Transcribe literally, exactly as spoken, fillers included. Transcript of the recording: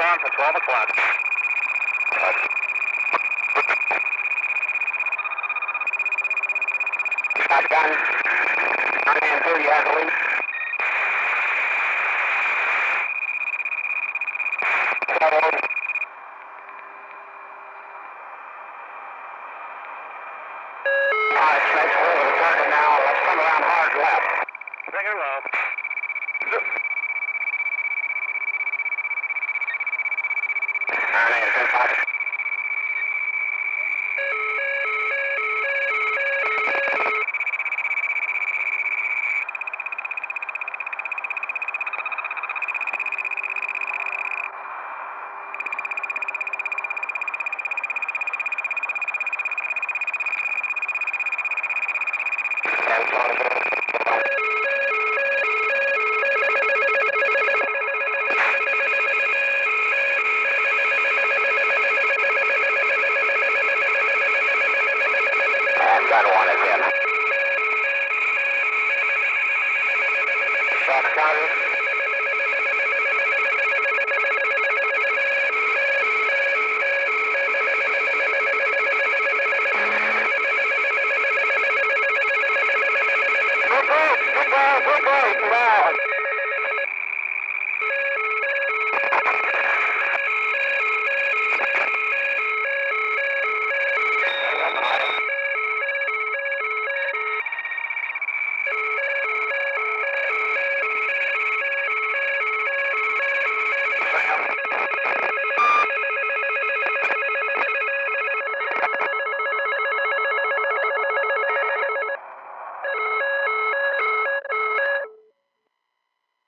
down for twelve o'clock. Shotgun. nine and two, you have the lead. Alright, Snakes, we're over the target now. Let's come around hard left. Bring her low. nine and two, five. Gun one is in. Shot counted. Good ball, good ball, good ball, good ball.